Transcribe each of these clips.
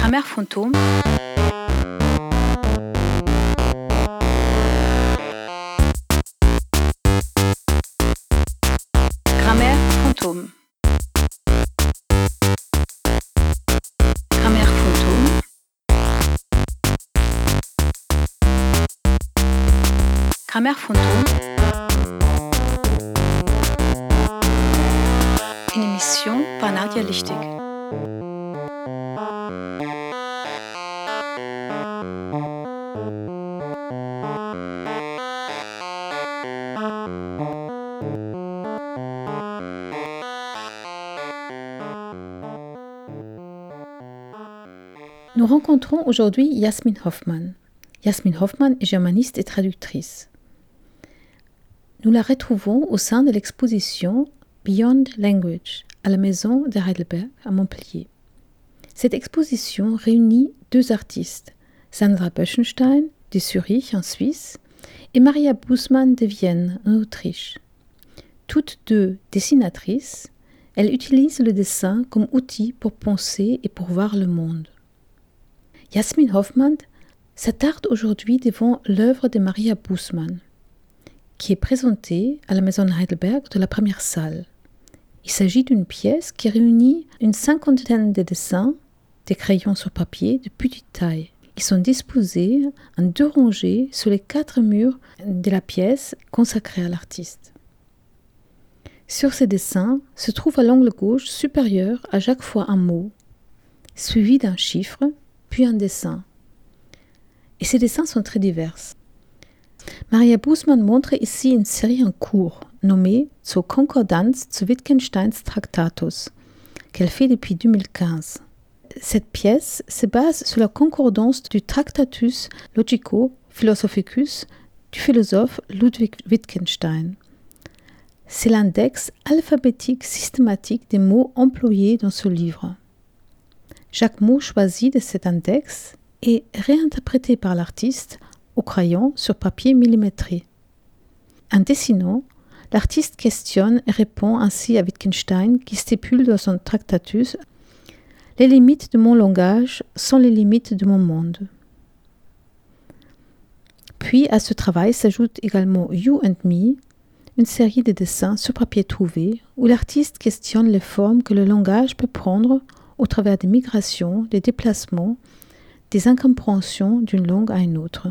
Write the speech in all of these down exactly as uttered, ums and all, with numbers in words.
Grammaire fantôme. Grammaire fantôme. Grammaire fantôme. Grammaire fantôme. Une émission par Nadia Lichtig. Nous rencontrons aujourd'hui Yasmin Hoffmann. Yasmin Hoffmann est germaniste et traductrice. Nous la retrouvons au sein de l'exposition Beyond Language à la Maison de Heidelberg à Montpellier. Cette exposition réunit deux artistes, Sandra Böschenstein de Zurich en Suisse et Maria Bußmann de Vienne en Autriche. Toutes deux dessinatrices, elles utilisent le dessin comme outil pour penser et pour voir le monde. Yasmin Hoffmann s'attarde aujourd'hui devant l'œuvre de Maria Bußmann, qui est présentée à la Maison Heidelberg de la première salle. Il s'agit d'une pièce qui réunit une cinquantaine de dessins, des crayons sur papier de petite taille. Ils sont disposés en deux rangées sur les quatre murs de la pièce consacrée à l'artiste. Sur ces dessins se trouve à l'angle gauche supérieur à chaque fois un mot, suivi d'un chiffre, puis un dessin. Et ces dessins sont très divers. Maria Bußmann montre ici une série en cours, nommée Zur Konkordanz zu Wittgensteins Traktatus, qu'elle fait depuis deux mille quinze. Cette pièce se base sur la concordance du Tractatus Logico-Philosophicus du philosophe Ludwig Wittgenstein. C'est l'index alphabétique systématique des mots employés dans ce livre. Chaque mot choisi de cet index est réinterprété par l'artiste au crayon sur papier millimétré. En dessinant, l'artiste questionne et répond ainsi à Wittgenstein qui stipule dans son Tractatus « Les limites de mon langage sont les limites de mon monde ». Puis à ce travail s'ajoute également « You and Me », une série de dessins sur papier trouvé où l'artiste questionne les formes que le langage peut prendre au travers des migrations, des déplacements, des incompréhensions d'une langue à une autre.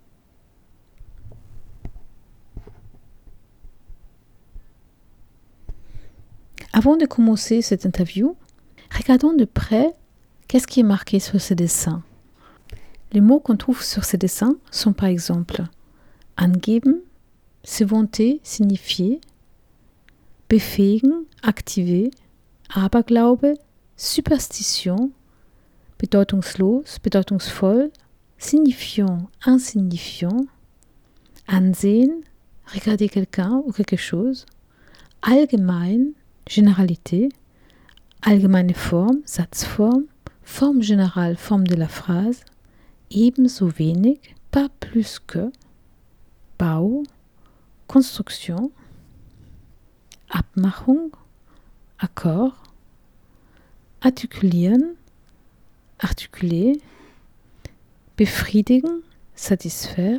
Avant de commencer cette interview, regardons de près qu'est-ce qui est marqué sur ces dessins. Les mots qu'on trouve sur ces dessins sont par exemple angeben, se vanter, signifier, befähigen, activer, Aberglaube, superstition, bedeutungslos, bedeutungsvoll, signifiant, insignifiant, ansehen, regarder quelqu'un ou quelque chose, allgemein, généralité, allgemeine Form, Satzform, forme générale, forme de la phrase, ebenso wenig, pas plus que, Bau, construction, Abmachung, accord, artikulieren, articuler, befriedigen, satisfaire,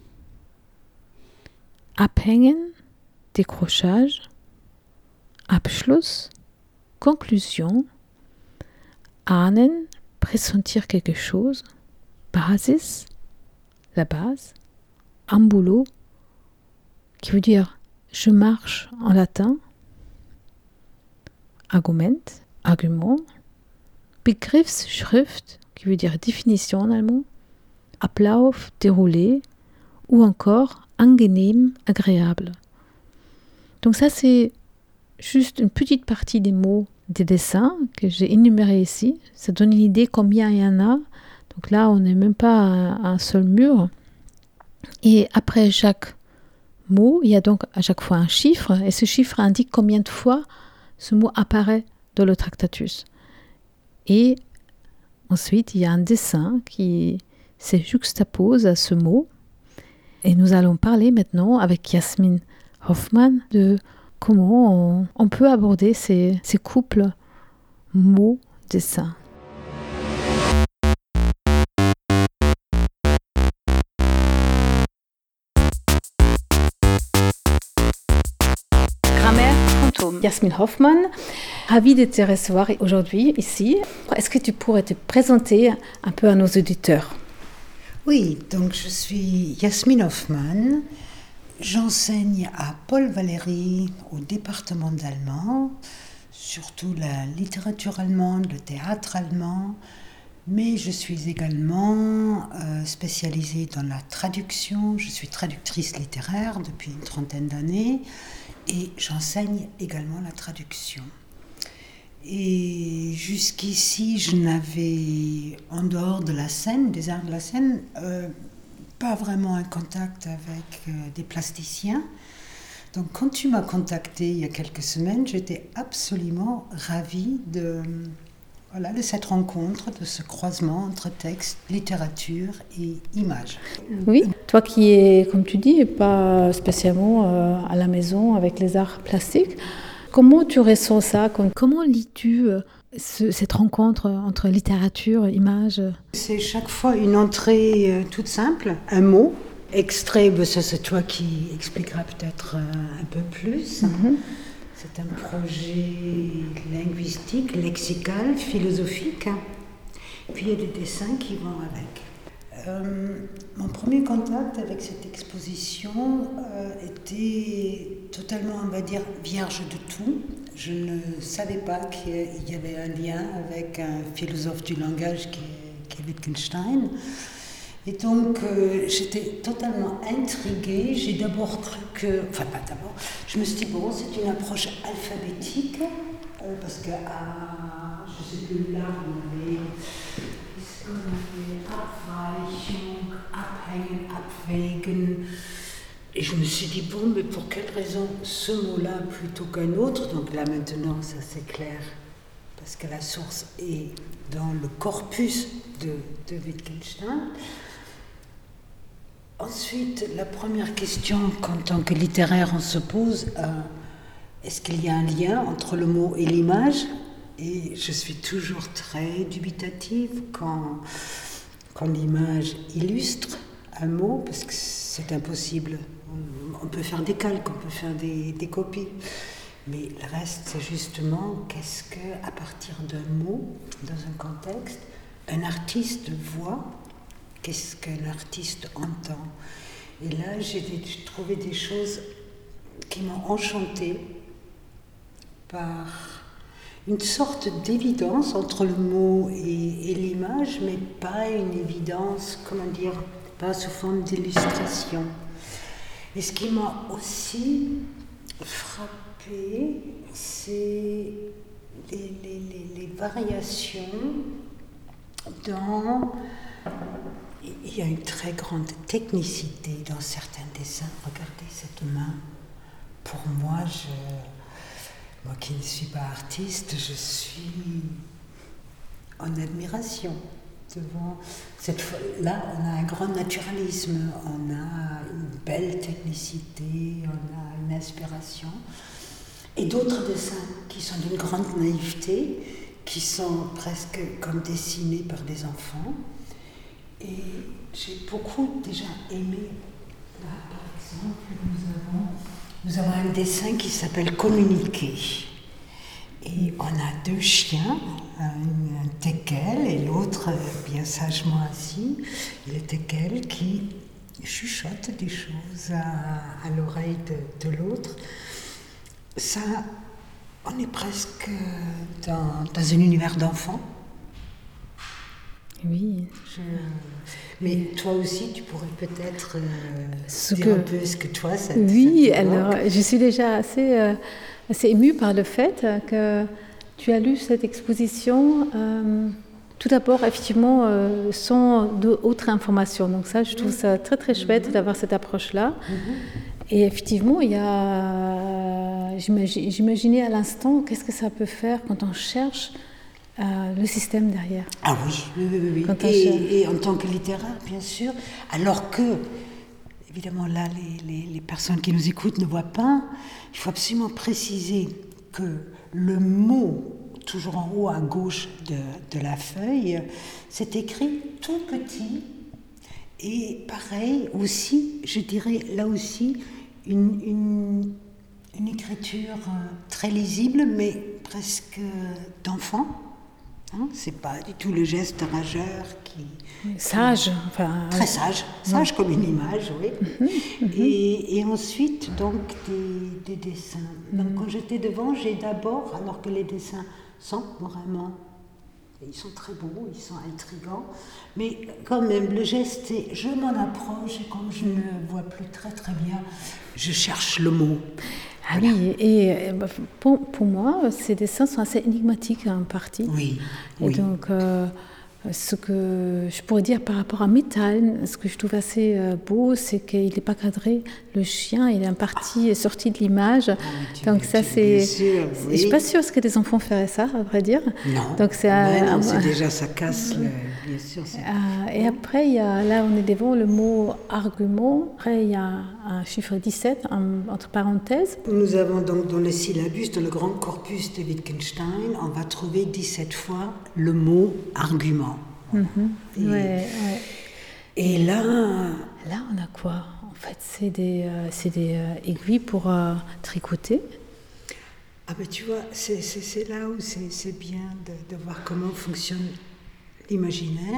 abhängen, décrochage, Abschluss, conclusion, ahnen, pressentir quelque chose, Basis, la base, ambulo, qui veut dire je marche en latin, Argument, argument, Begriffsschrift, qui veut dire définition en allemand, Ablauf, déroulé, ou encore angenehm, agréable. Donc ça c'est juste une petite partie des mots des dessins que j'ai énumérés ici. Ça donne une idée combien il y en a. Donc là on n'est même pas à un seul mur. Et après chaque mot, il y a donc à chaque fois un chiffre, et ce chiffre indique combien de fois ce mot apparaît dans le Tractatus. Et ensuite, il y a un dessin qui se juxtapose à ce mot. Et nous allons parler maintenant avec Yasmin Hoffmann de comment on, on peut aborder ces, ces couples mots-dessins. Yasmine Hoffmann, ravie de te recevoir aujourd'hui ici. Est-ce que tu pourrais te présenter un peu à nos auditeurs? Oui, donc je suis Yasmine Hoffmann. J'enseigne à Paul Valéry au département d'allemand, surtout la littérature allemande, le théâtre allemand, mais je suis également euh, spécialisée dans la traduction. Je suis traductrice littéraire depuis une trentaine d'années et j'enseigne également la traduction. Et jusqu'ici, je n'avais, en dehors de la scène, des arts de la scène, euh, pas vraiment un contact avec euh, des plasticiens. Donc quand tu m'as contactée il y a quelques semaines, j'étais absolument ravie de, voilà, de cette rencontre, de ce croisement entre texte, littérature et image. Oui, toi qui es, comme tu dis, pas spécialement euh, à la maison avec les arts plastiques, comment tu ressens ça? Comment lis-tu euh, ce, cette rencontre entre littérature, image? C'est chaque fois une entrée euh, toute simple, un mot, extrait, ben ça c'est toi qui expliquera peut-être euh, un peu plus. Mm-hmm. C'est un projet linguistique, lexical, philosophique. Puis il y a des dessins qui vont avec. Euh, mon premier contact avec cette exposition euh, était totalement, on va dire, vierge de tout. Je ne savais pas qu'il y avait un lien avec un philosophe du langage qui est, qui est Wittgenstein. Et donc, euh, j'étais totalement intriguée. J'ai d'abord cru que... Enfin, pas d'abord. Je me suis dit, bon, c'est une approche alphabétique. Euh, parce que, ah, je sais plus, là, on avait... Qu'est-ce qu'on avait? Abweichung, abhängen, abwägen. Et je me suis dit, bon, mais pour quelle raison ce mot-là plutôt qu'un autre? Donc là, maintenant, ça c'est clair. Parce que la source est dans le corpus de, de Wittgenstein. Ensuite, la première question qu'en tant que littéraire on se pose, euh, est-ce qu'il y a un lien entre le mot et l'image? Et je suis toujours très dubitative quand, quand l'image illustre un mot, parce que c'est impossible. On, on peut faire des calques, on peut faire des, des copies. Mais le reste, c'est justement qu'est-ce que, à partir d'un mot, dans un contexte, un artiste voit, qu'est-ce qu'un artiste entend. Et là, j'ai, j'ai trouvé des choses qui m'ont enchantée par une sorte d'évidence entre le mot et, et l'image, mais pas une évidence, comment dire, pas sous forme d'illustration. Et ce qui m'a aussi frappée, c'est les, les, les, les variations dans... Il y a une très grande technicité dans certains dessins. Regardez cette main. Pour moi, je, moi qui ne suis pas artiste, je suis en admiration devant cette... Là, on a un grand naturalisme, on a une belle technicité, on a une inspiration. Et d'autres dessins qui sont d'une grande naïveté, qui sont presque comme dessinés par des enfants. Et j'ai beaucoup déjà aimé. Là, par exemple, nous avons, nous avons un dessin qui s'appelle Communiquer. Et on a deux chiens, un, un teckel et l'autre bien sagement assis. Et le teckel qui chuchote des choses à, à l'oreille de, de l'autre. Ça, on est presque dans, dans un univers d'enfants. Oui. Je... Mais toi aussi, tu pourrais peut-être euh, ce dire que... un peu ce que toi, ça te Oui, ça te alors je suis déjà assez, euh, assez émue par le fait que tu as lu cette exposition, euh, tout d'abord, effectivement, euh, sans d'autres informations. Donc ça, je trouve ça très, très chouette mm-hmm. d'avoir cette approche-là. Mm-hmm. Et effectivement, il y a, j'imagine, j'imaginais à l'instant, qu'est-ce que ça peut faire quand on cherche Euh, le système derrière. Ah oui, oui, oui, oui. Et, et en tant que littéraire, bien sûr, alors que, évidemment, là, les, les, les personnes qui nous écoutent ne voient pas, il faut absolument préciser que le mot, toujours en haut à gauche de, de la feuille, c'est écrit tout petit. Et pareil, aussi, je dirais, là aussi, une, une, une écriture très lisible, mais presque d'enfant. Hein, c'est pas du tout le geste rageur qui... Sage. Enfin, très sage, sage ouais. Comme une image, oui. Mm-hmm, mm-hmm. Et, et ensuite, donc, des, des dessins. Donc, mm-hmm. Quand j'étais devant, j'ai d'abord, alors que les dessins sont vraiment... Ils sont très beaux, ils sont intrigants, mais quand même, le geste, c'est je m'en approche et comme je ne vois plus très très bien, je cherche le mot. Ah voilà. Oui, et pour, pour moi, ces dessins sont assez énigmatiques en partie. Oui. Et oui. donc, euh, ce que je pourrais dire par rapport à Metal, ce que je trouve assez beau, c'est qu'il n'est pas cadré. Le chien, il est en partie sorti de l'image. Ah, donc ça, c'est... Sûr, oui. Je suis pas sûre que des enfants feraient ça, à vrai dire. Non. Donc c'est, ouais, un, non, c'est déjà ça casse. Le... Bien sûr. C'est... Euh, et après, il y a, là, on est devant le mot argument. Après, il y a un chiffre dix-sept en, entre parenthèses. Nous avons donc dans le syllabus, dans le grand corpus de Wittgenstein, on va trouver dix-sept fois le mot argument. Mm-hmm. Et, ouais, ouais. et là... Là, on a quoi ? En fait, c'est des, euh, c'est des euh, aiguilles pour euh, tricoter. Ah ben tu vois, c'est, c'est, c'est là où c'est, c'est bien de, de voir comment fonctionne l'imaginaire.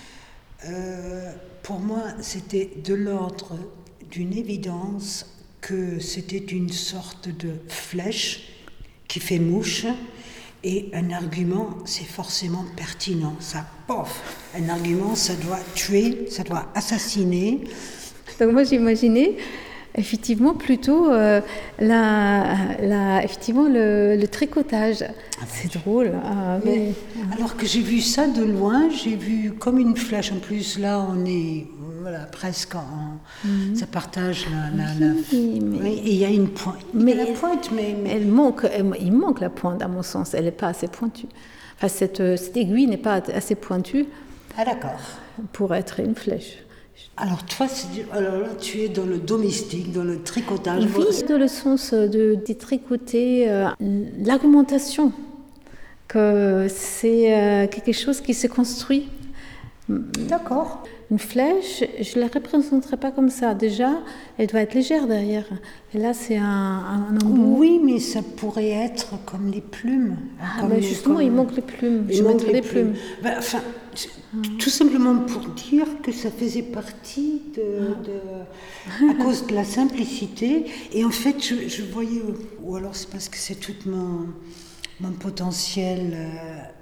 Euh, pour moi, c'était de l'ordre d'une évidence que c'était une sorte de flèche qui fait mouche. Et un argument, c'est forcément pertinent. Ça, pof, un argument, ça doit tuer, ça doit assassiner. Donc moi, j'imaginais effectivement plutôt euh, la, la, effectivement le, le tricotage. Ah, c'est drôle. Ah, mais, mais... Alors que j'ai vu ça de loin, j'ai vu comme une flèche. En plus, là, on est voilà, presque en... Mm-hmm. Ça partage la... la, la... Oui, mais... oui, et il y a une pointe. Mais il y a la pointe, mais... mais... Elle manque, elle, il manque la pointe, à mon sens. Elle n'est pas assez pointue. Enfin, cette, cette aiguille n'est pas assez pointue. Ah, d'accord. Pour être une flèche. Alors toi, c'est, alors là, tu es dans le domestique, dans le tricotage. Oui, dans le sens de, de tricoter euh, l'argumentation, que c'est euh, quelque chose qui se construit. D'accord. Une flèche, je ne la représenterai pas comme ça. Déjà, elle doit être légère derrière. Et là, c'est un, un embout. Oui, mais ça pourrait être comme les plumes. Ah, comme ben les, justement, comme... il manque les plumes. Il je manque les des plumes. plumes. Ben, enfin, hum. Tout simplement pour dire que ça faisait partie de, de, à cause de la simplicité. Et en fait, je, je voyais, ou alors c'est parce que c'est tout mon, mon potentiel euh,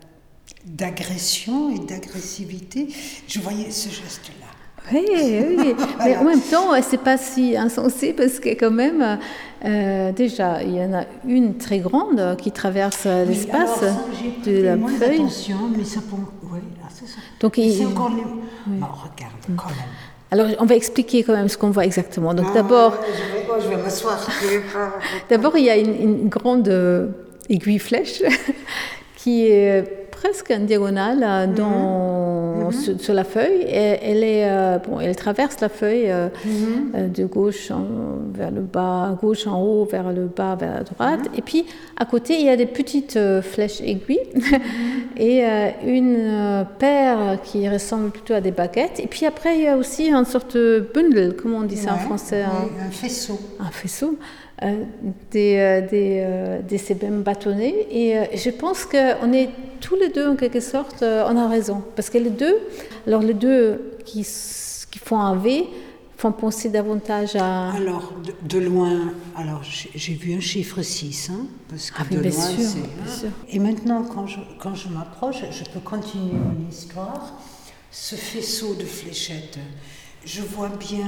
d'agression et d'agressivité, je voyais ce geste-là. Oui, oui, mais en même temps, c'est pas si insensé parce que quand même, euh, déjà, il y en a une très grande qui traverse oui, l'espace alors ça, j'ai de la moins feuille. Attention, mais ça pour... Oui, là, c'est ça. Donc, il... c'est encore les... oui. Non, regarde, quand même. Alors, on va expliquer quand même ce qu'on voit exactement. Donc, ah, d'abord... Je vais, oh, je vais m'asseoir. D'abord, il y a une, une grande euh, aiguille flèche qui est presque en diagonale dans, mm-hmm. sur, sur la feuille. Et elle, est, euh, bon, elle traverse la feuille euh, mm-hmm. euh, de gauche en, vers le bas, gauche en haut, vers le bas, vers la droite. Mm-hmm. Et puis, à côté, il y a des petites euh, flèches aiguilles mm-hmm. et euh, une euh, paire qui ressemble plutôt à des baguettes. Et puis après, il y a aussi une sorte de bundle, comment on dit ça ouais, en français oui, un, un faisceau. Un faisceau. Euh, des, euh, des, euh, des sébèmes bâtonnés et euh, je pense qu'on est tous les deux en quelque sorte euh, on a raison parce que les deux alors les deux qui, qui font un V font penser davantage à... Alors de, de loin alors j'ai, j'ai vu un chiffre six hein, parce que ah, de bien loin sûr, c'est bien sûr. Et maintenant quand je, quand je m'approche je peux continuer mon histoire. Ce faisceau de fléchettes je vois bien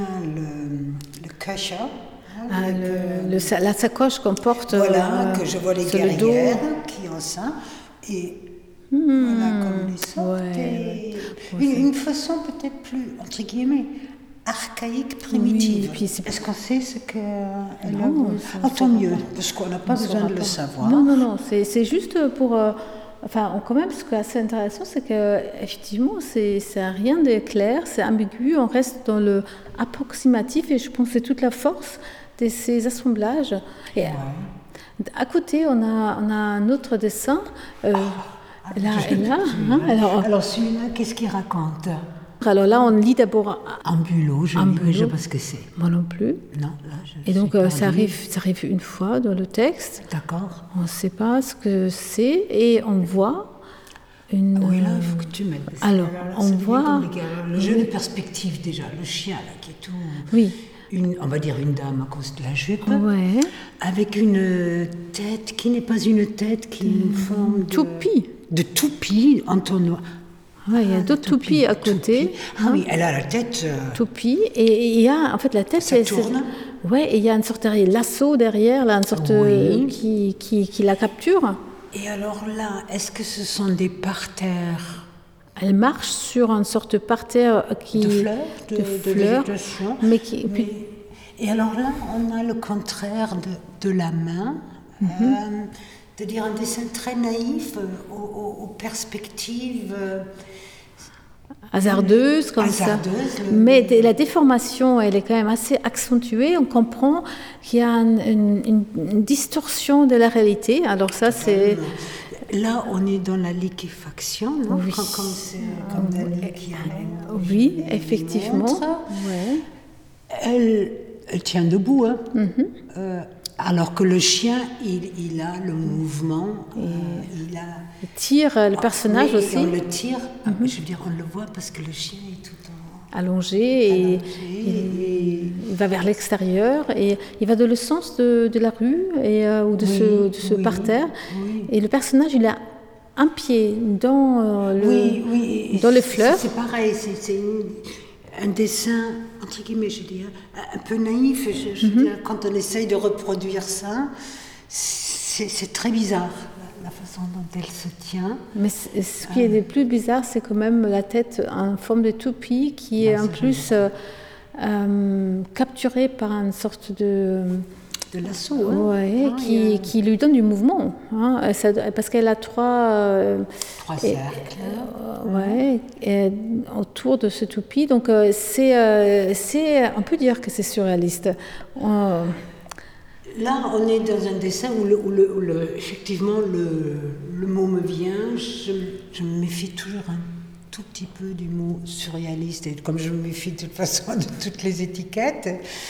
le, le cacha. Ah, le, le, la sacoche qu'on porte voilà, euh, que je vois les guerrières qui ont ça et mmh, voilà comme les sortes ouais, ouais. Une, une façon peut-être plus entre guillemets archaïque, primitive. Oui, puis c'est... Est-ce qu'on sait ce qu'elle a ah, tant mieux, parce qu'on n'a pas on besoin de le savoir. Non, non, non, c'est, c'est juste pour... Euh, enfin, quand même, ce qui est assez intéressant, c'est qu'effectivement, c'est, c'est rien de clair, c'est ambigu, on reste dans le approximatif, et je pense que c'est toute la force de ces assemblages. Et ouais. À côté, on a, on a un autre dessin, euh, ah, là et là. Hein, alors, alors celui-là, qu'est-ce qu'il raconte ? Alors là, on lit d'abord en bulot, je en ne sais bulot. pas ce que c'est. Moi non plus. Non, là, je Et donc, suis euh, perdue. ça arrive, ça arrive une fois dans le texte. D'accord. On ne sait pas ce que c'est et on voit une. Oui, là, il faut que tu m'aides. parce que Alors, là, on ça devient voit- compliqué. Alors, le jeu de perspective, déjà, le chien, là, qui est tout. Oui. Une, on va dire une dame à cause de la jupe, Ouais. avec une tête qui n'est pas une tête, qui est une forme de. Toupie. De toupie, entonnoir. Ouais, il y a Ah, d'autres toupies à côté. toupie. Ah hein. oui, elle a la tête. euh, Toupie. Et il y a, en fait, la tête. Ça c'est- tourne. c'est- Ouais, et il y a une sorte de lasso derrière, là, une sorte Oui. euh, qui, qui, qui la capture. Et alors là, est-ce que ce sont des parterres Elle marche sur une sorte de parterre qui. de fleurs, de, de de fleurs, végétation mais qui. Mais- puis- Et alors là, on a le contraire de, de la main, Mhm. euh, de dire un dessin très naïf euh, aux, aux- aux perspectives. euh, hasardeuse comme Hasardeuse, ça. le- Mais d- la déformation, elle est quand même assez accentuée. On comprend qu'il y a une, une- une- une distorsion de la réalité. Alors ça, c'est... Là, on est dans la liquéfaction, non Oui. Comme comme c'est comme Dali qui a Oui, qui effectivement. montre. Ouais. Elle, elle tient debout, hein. Mhm. Euh, alors que le chien, il, il a le mouvement, euh, il a... Il tire euh, le personnage Mais aussi, on le tire, je veux dire, on le voit parce que le chien est tout en... allongé, et allongé il, et- il va vers l'extérieur et il va dans le sens de, de la rue et, euh, ou de Oui, ce, de ce oui, parterre. oui. Et le personnage, il a un pied dans euh, le... Oui, oui. et dans les c'est- fleurs. C'est pareil, c'est c'est une- un dessin, entre guillemets, je dirais, un peu naïf. Je, je Mhm. veux dire, quand on essaye de reproduire ça, c'est c'est très bizarre, la, la façon dont elle se tient. Mais c- ce qui est le plus bizarre, c'est quand même la tête en forme de toupie qui est Ah, en c'est plus euh, euh, capturée par une sorte de... De l'assaut, hein. Ouais, Ah, qui, il y a qui lui donne du mouvement. hein. Euh, ça- parce qu'elle a trois... euh, trois et- cercles. euh, ouais, et autour de ce toupie. Donc, euh, c'est, euh, c'est, on peut dire que c'est surréaliste. Euh, Là, on est dans un dessin où, le, où, le, où le- effectivement le, le mot me vient. Je, je me méfie toujours un tout petit peu du mot surréaliste, et comme je me méfie de toute façon de toutes les étiquettes.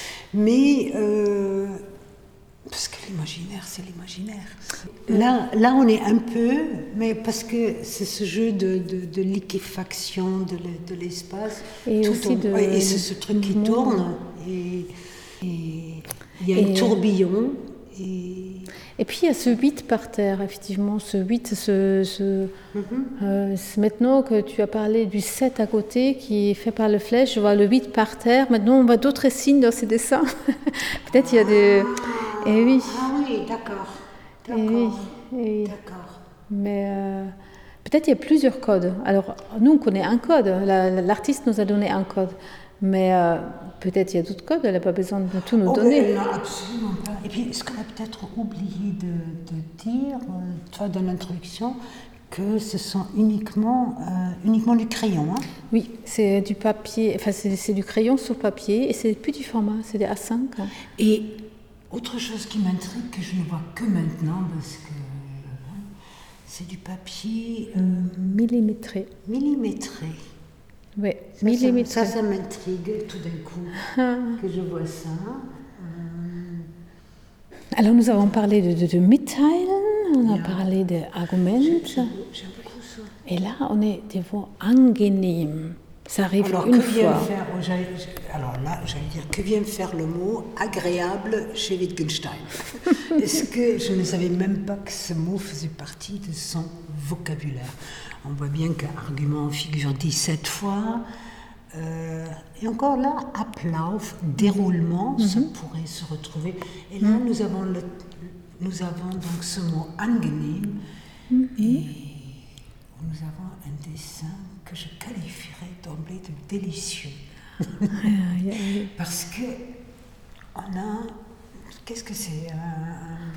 Mais euh, parce que l'imaginaire, c'est l'imaginaire. Là, là, on est un peu, mais parce que c'est ce jeu de, de, de liquéfaction de, le- de l'espace. Et Tout aussi en- de- ouais, et c'est ce truc qui mouvement. tourne. Et, et il y a un Et- tourbillon. Et, Et puis il y a ce huit par terre, effectivement, ce huit, ce, ce, euh, c'est maintenant que tu as parlé du sept à côté qui est fait par le flèche, je vois le huit par terre. Maintenant on voit d'autres signes dans ces dessins. Peut-être il y a des... Eh oui, ah oui, d'accord. eh oui, D'accord. eh oui. D'accord. Mais euh, peut-être il y a plusieurs codes. Alors nous on connaît un code, La- l'artiste nous a donné un code. Mais euh, peut-être il y a d'autres codes, elle n'a pas besoin de tout nous Oh, donner. mais non, absolument pas. Et puis, ce qu'on a peut-être oublié de, de dire, euh, toi, dans l'introduction, que ce sont uniquement, euh, uniquement du crayon. Hein. Oui, c'est du papier, enfin c'est, c'est du crayon sur papier et c'est des petits formats, c'est des A cinq. hein. Et autre chose qui m'intrigue, que je ne vois que maintenant, parce que euh, c'est du papier euh, Millimétré. millimétré. Oui, Ça, ça, millimétré. ça, ça m'intrigue tout d'un coup, que je vois ça. Alors nous avons parlé de, de, de Mitteilen, on a Ja. parlé de Argument J'aime beaucoup ça. et là on est devant angenehm. Ça arrive Alors, une que vient fois. faire, oh, j'allais- j'ai- alors là, j'allais dire, que vient faire le mot agréable chez Wittgenstein? Est-ce que je ne savais même pas que ce mot faisait partie de son vocabulaire? On voit bien qu'argument figure dix-sept fois. Euh, et encore là, Ablauf, déroulement, ça pourrait se retrouver. Et là, nous avons, le, nous avons donc ce mot angenehm, et nous avons un dessin que je qualifierais d'emblée de délicieux. Parce que on a, qu'est-ce que c'est, un-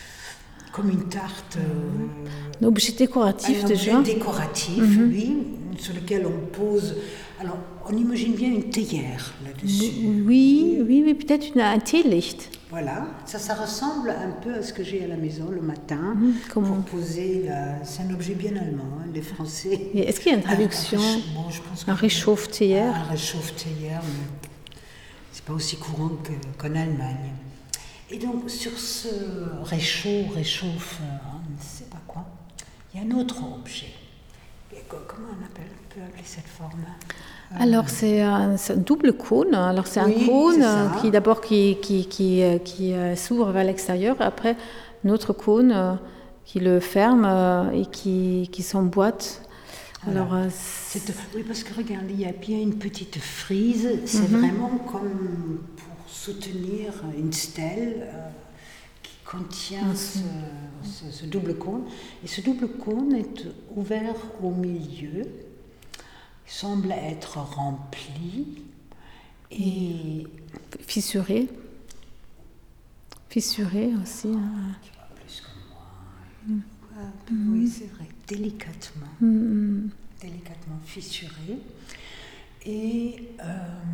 comme une tarte, euh, Un objet décoratif un objet déjà. décoratif, oui, sur lequel on pose. Alors, on imagine bien une théière là-dessus. Oui, oui, oui, peut-être une, un Teelicht. Voilà, ça, ça ressemble un peu à ce que j'ai à la maison le matin Mmh, comment... pour poser. La... C'est un objet bien allemand, hein, les Français. Et est-ce qu'il y a une traduction? Un, un, bon, je pense un réchauffe-théière. Un réchauffe-théière, mais c'est pas aussi courant que, qu'en Allemagne. Et donc, sur ce réchaud, réchauffe, on ne sait pas quoi, il y a un autre objet. Comment on appelle, on peut appeler cette forme? euh... Alors c'est un, c'est un double cône. Alors c'est oui, un cône c'est qui d'abord qui, qui, qui, qui, qui s'ouvre vers l'extérieur, après un autre cône qui le ferme et qui, qui s'emboîte. Alors, Alors c'est... oui, parce que regarde, il y a bien une petite frise. C'est mm-hmm. vraiment comme pour soutenir une stèle. Euh, contient ce, ce, ce double cône. Et ce double cône est ouvert au milieu, il semble être rempli et... Fissuré. Fissuré aussi. Hein. Tu vois plus que moi. Mm. Oui, c'est vrai. Délicatement. Mm. Délicatement fissuré. Et euh,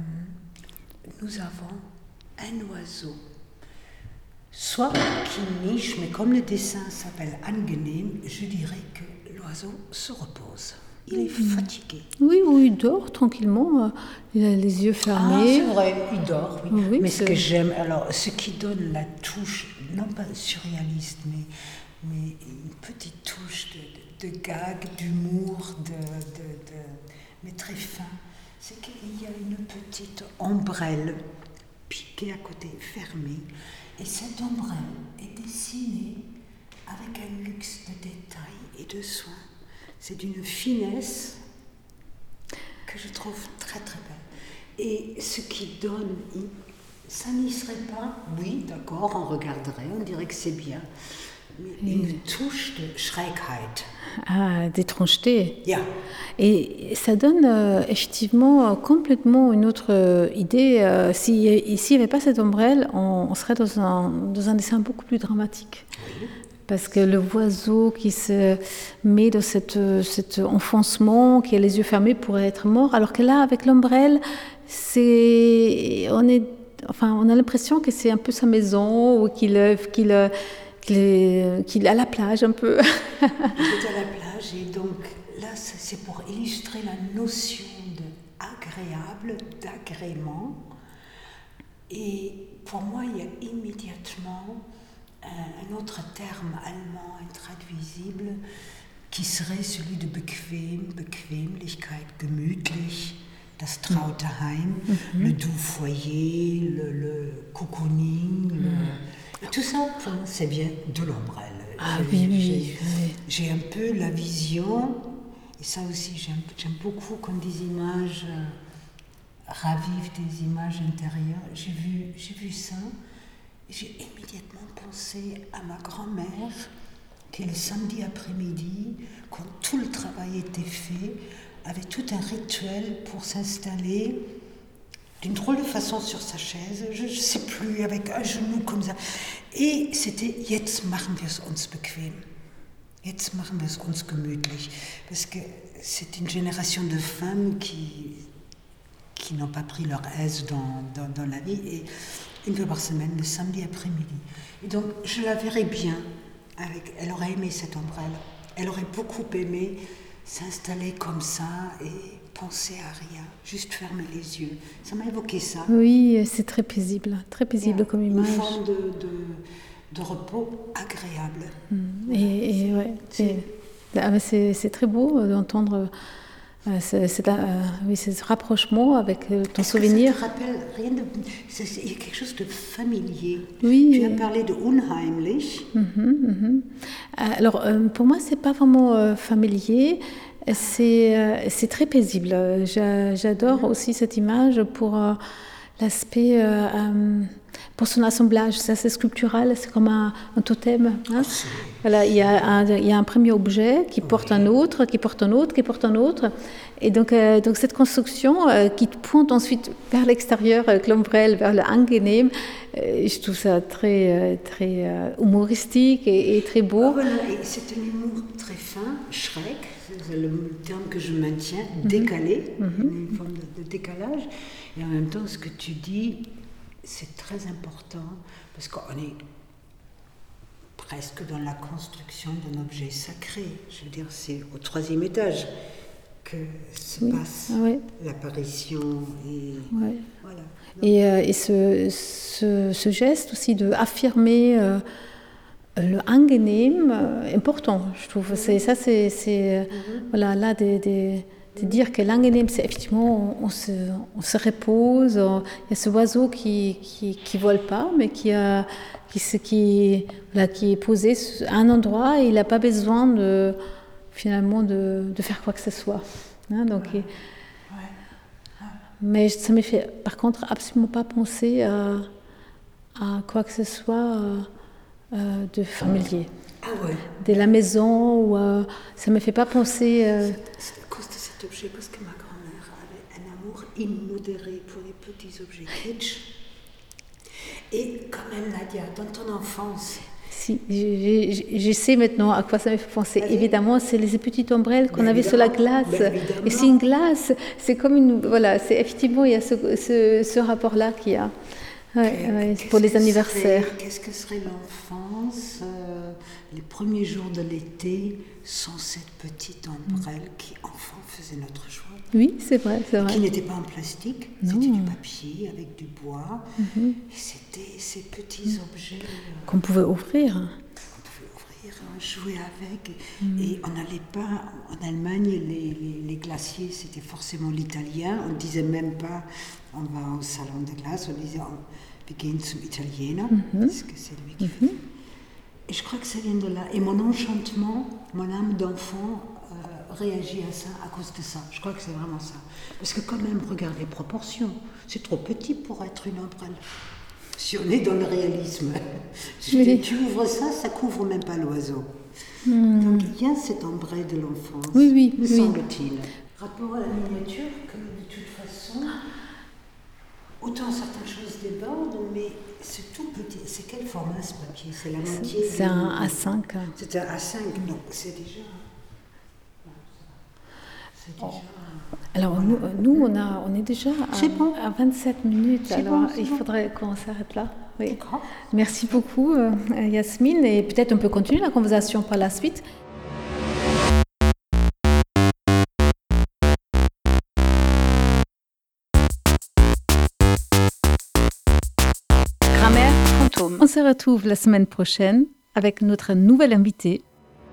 nous avons un oiseau. Soit qui niche, mais comme le dessin s'appelle angenehm, je dirais que l'oiseau se repose. Il est fatigué. Oui, oui, il dort tranquillement, il a les yeux fermés. Ah, c'est vrai, il dort, oui. oui mais c'est... ce que j'aime, alors, ce qui donne la touche, non pas surréaliste, mais, mais une petite touche de, de, de gag, d'humour, de, de, de, mais très fin, c'est qu'il y a une petite ombrelle piquée à côté, fermée. Et cette ombrelle est dessinée avec un luxe de détails et de soins. C'est d'une finesse que je trouve très très belle. Et ce qui donne, ça n'y serait pas, oui d'accord, on regarderait, on dirait que c'est bien, mais une touche de Schrägheit. Ah, d'étrangeté. Yeah. Et ça donne euh, effectivement complètement une autre euh, idée. Euh, si, s'il n'y avait pas cette ombrelle, on, on serait dans un, dans un dessin beaucoup plus dramatique. Oui. Parce que le oiseau qui se met dans cette, cet enfoncement, qui a les yeux fermés, pourrait être mort. Alors que là, avec l'ombrelle, c'est, on, est, enfin, on a l'impression que c'est un peu sa maison, ou qu'il, qu'il, qu'il, qu'il est à la plage un peu. Il est à la plage et donc là, c'est pour illustrer la notion d'agréable, d'agrément. Et pour moi, il y a immédiatement un autre terme allemand intraduisible qui serait celui de bequem, Bequemlichkeit, gemütlich, das traute Heim, mm-hmm. le doux foyer, le, le cocooning, mm. le... Et tout ça, c'est bien de l'ombrelle. Ah j'ai, oui, oui, j'ai, oui. J'ai un peu la vision, et ça aussi j'aime, j'aime beaucoup quand des images euh, ravivent des images intérieures. J'ai vu, j'ai vu ça. J'ai immédiatement pensé à ma grand-mère qui, le samedi après-midi, quand tout le travail était fait, avait tout un rituel pour s'installer d'une drôle de façon sur sa chaise, je ne sais plus, avec un genou comme ça. Et c'était « Jetzt machen wir es uns bequem ». « Jetzt machen wir es uns gemütlich ». Parce que c'est une génération de femmes qui, qui n'ont pas pris leur aise dans, dans, dans la vie. Et une fois par semaine, le samedi après-midi. Et donc, je la verrais bien. Avec, elle aurait aimé cette ombrelle. Elle aurait beaucoup aimé s'installer comme ça et penser à rien, juste fermer les yeux. Ça m'a évoqué ça. Oui, c'est très paisible, très paisible comme image. Une forme de, de, de repos agréable. Mmh. Et, et, ouais, c'est... Et, ah, c'est, c'est très beau d'entendre... Euh, c'est, c'est, euh, oui, c'est ce rapprochement avec euh, ton Est-ce souvenir. Que ça te rappelle rien de, c'est, c'est, il y a quelque chose de familier. Oui. Tu as parlé de unheimlich. Mm-hmm, mm-hmm. Alors, euh, pour moi, c'est pas vraiment euh, familier. C'est, euh, c'est très paisible. J'a, j'adore mm-hmm. aussi cette image pour euh, l'aspect, euh, euh, pour son assemblage. C'est assez sculptural, c'est comme un, un totem. Hein. Oh, voilà, il y a un, il y a un premier objet qui porte oui. un autre, qui porte un autre, qui porte un autre. Et donc, euh, donc cette construction euh, qui pointe ensuite vers l'extérieur, avec l'ombrelle, vers le angenehm, euh, je trouve ça très, euh, très euh, humoristique et, et très beau. Oh, voilà. Et c'est un humour très fin, Schräg, c'est le terme que je maintiens, décalé, mm-hmm. une forme de, de décalage. Et en même temps, ce que tu dis, c'est très important parce qu'on est presque dans la construction d'un objet sacré. Je veux dire, c'est au troisième étage que se oui. passe ah ouais. l'apparition. Et, ouais. voilà. et, euh, et ce, ce, ce geste aussi d'affirmer euh, le angenehm, euh, important, je trouve. C'est, ça, c'est, c'est mm-hmm. voilà, là, des, des, de dire que l'angenehm, c'est effectivement, on, on, se, on se repose, on, il y a ce oiseau qui qui, qui vole pas, mais qui, a, qui, qui, voilà, qui est posé à un endroit et il n'a pas besoin de, finalement, de, de faire quoi que ce soit. Hein, donc, ouais. Et, ouais. Mais ça ne me fait, par contre, absolument pas penser à, à quoi que ce soit euh, de familier. Ah ouais. De la maison, ou euh, ça ne me fait pas penser... Euh... C'est, c'est à cause de cet objet, parce que ma grand-mère avait un amour immodéré pour les petits objets kitsch. Et quand même, Nadia, dans ton enfance... Si, je sais maintenant à quoi ça me fait penser. Vas-y. Évidemment, c'est les petites ombrelles qu'on ben avait sur la glace. Ben et c'est une glace. C'est comme une... Voilà, c'est, effectivement, il y a ce, ce, ce rapport-là qu'il y a. Ouais, ouais, pour les anniversaires. Serait, qu'est-ce que serait l'enfance euh, les premiers jours de l'été sans cette petite ombrelle mmh. qui, enfant, faisait notre joie. Oui, c'est vrai, c'est vrai. Qui n'était pas en plastique, non. C'était du papier avec du bois. Mmh. Et c'était ces petits mmh. objets... Euh, qu'on pouvait ouvrir. Qu'on pouvait ouvrir, jouer avec. Mmh. Et on n'allait pas... En Allemagne, les, les, les glaciers, c'était forcément l'italien. On ne disait même pas... On va au salon de glace, on disait... Wir gehen zum Italiener, mm-hmm. parce que c'est lui qui mm-hmm. fait. Et je crois que ça vient de là. Et mon enchantement, mon âme d'enfant euh, réagit à ça, à cause de ça. Je crois que c'est vraiment ça. Parce que quand même, regarde les proportions. C'est trop petit pour être une ombrelle. Si on est dans le réalisme. Je oui. dis, tu ouvres ça, ça couvre même pas l'oiseau. Mm. Donc il y a cette ombrelle de l'enfance, oui, oui, me oui. semble-t-il. Rapport à la miniature, que de toute façon... Autant certaines choses débordent, mais c'est tout petit. C'est quel format ce papier ? C'est la moitié. C'est, c'est un A cinq. C'est un A cinq, donc c'est déjà. C'est déjà. Oh. Alors voilà. nous, nous on, a, on est déjà à, bon. à vingt-sept minutes, c'est alors bon, il bon. faudrait qu'on s'arrête là. Oui. D'accord. Merci beaucoup euh, Yasmine, et peut-être on peut continuer la conversation par la suite. On se retrouve la semaine prochaine avec notre nouvel invité.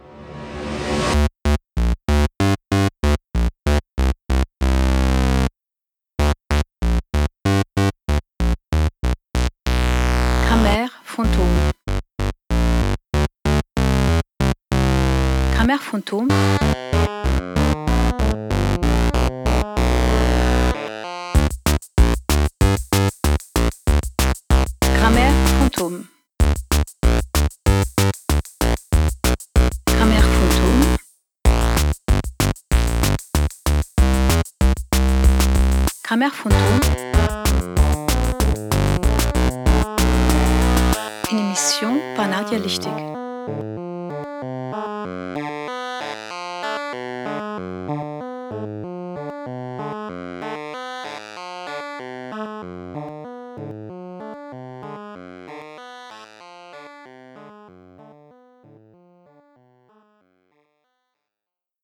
Grammaire fantôme. Grammaire fantôme. Grammaire fantôme. Grammaire fantôme. Grammaire fantôme. Une émission par Nadia Lichtig.